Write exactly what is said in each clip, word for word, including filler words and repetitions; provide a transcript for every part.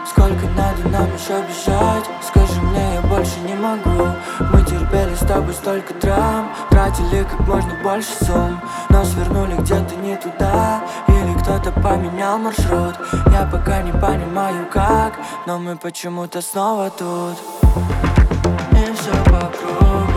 Сколько надо нам еще бежать? Скажи мне, я больше не могу. Мы терпели с тобой столько драм, тратили как можно больше сумм, но свернули где-то не туда, или кто-то поменял маршрут. Я пока не понимаю как, но мы почему-то снова тут. И все по кругу.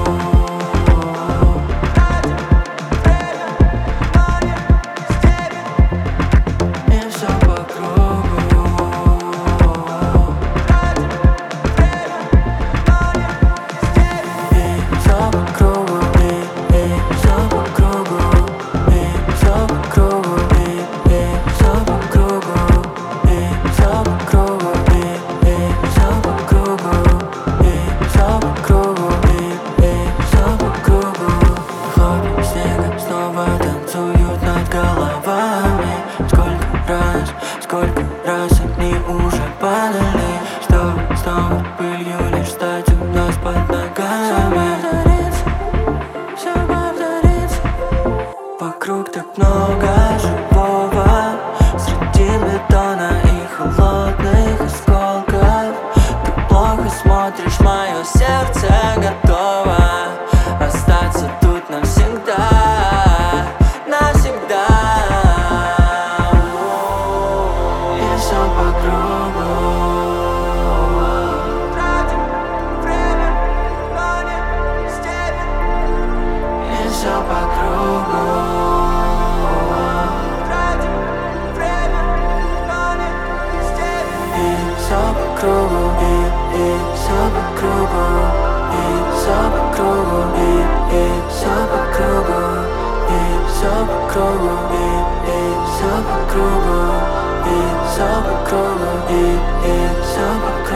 Сколько раз они уже падали, чтобы снова пылью лишь стать у нас под ногами. Все повторится, все повторится. Вокруг так много живого, среди бетона и холодных осколков. Ты плохо смотришь, мое сердце готово остаться тут навсегда, навсегда. Все по кругу. Тратим время, но не степень. И все по кругу. Тратим время, но не степень. И все по кругу, и, и все по кругу. И все по кругу, и, и все по кругу. И все по кругу, и, и все по кругу. И все по кругу, и, и все по кругу.